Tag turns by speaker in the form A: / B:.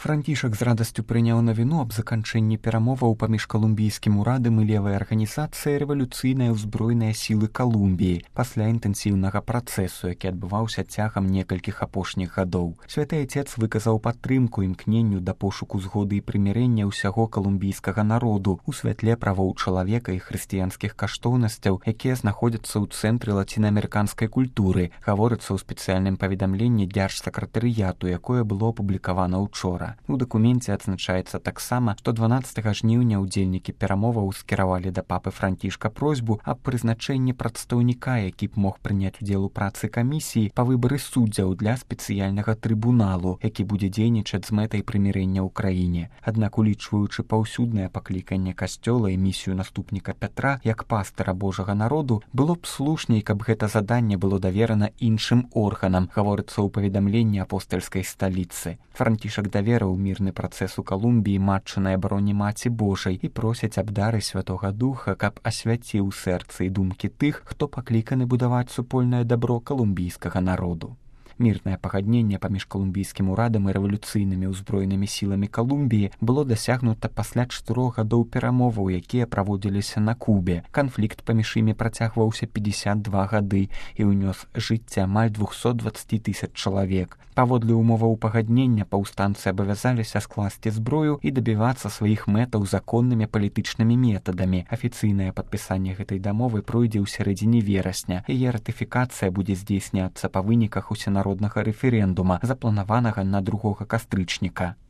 A: Францішак з радасцю прыняў навіну аб заканчэнні перамоваў паміж калумбійскім урадам і левай арганізацыяй рэвалюцыйныя ўзброеныя сілы Калумбіі пасля інтэнсіўнага працэсу, які адбываўся цягам некалькіх апошніх гадоў. Святы Айцец выказаў падтрымку імкненню да пошуку згоды і прымірэння ўсяго калумбійскага народу ў святле правоў чалавека і хрысціянскіх каштоўнасцяў, якія знаходзяцца ў цэнтры лацінаамерыканскай культуры, гаворыцца ў спецыяльным паведамленні дзяржсакратарыяту, якое было апублікавана ўчора. У дакуменце адзначаецца таксама, што 12 жніўня ўдзельнікі перамоваў скіравалі да папы Францішка просьбу аб прызначэнні прадстаўніка, які б мог прыняць удзел у працы камісіі па выбары суддзяў для спецыяльнага трыбуналу, які будзе дзейнічаць з мэтай прымірэння ў краіне. Аднак, улічваючы паўсюднае пакліканне касцёла і місію наступніка Пятра як пастыра Божага народу, было б слушней, каб гэта заданне было даверана іншым органам, гаворыцца ў паведамленні апостальскай сталіцы. Францішак давераў мірны працэс у Калумбіі матчынай абароне Маці Божай і просяць аб дары Святога Духа, каб асвяціў сэрцы і думкі тых, хто пакліканы будаваць супольнае дабро калумбійскага народу. Мірнае пагадненне паміж калумбійскім урадам і рэвалюцыйнымі ўзброенымі сіламі Калумбіі было дасягнута пасля 4 гадоў перамоваў, якія праводзіліся на Кубе. Канфлікт паміж імі працягваўся 52 гады і ўнёс жыцця амаль 220 000 чалавек. Паводле умоваў пагаднення паўстанцы абавязаліся скласці зброю і дабівацца сваіх мэтаў законнымі палітычнымі метадамі. Афіцыйнае падпісанне гэтай дамовы пройдзе ў сярэдзіне верасня. Яе ратыфікацыя будзе здзейсняцца па выніках усенароднага рэферэндума, запланаванага на 2 кастрычніка.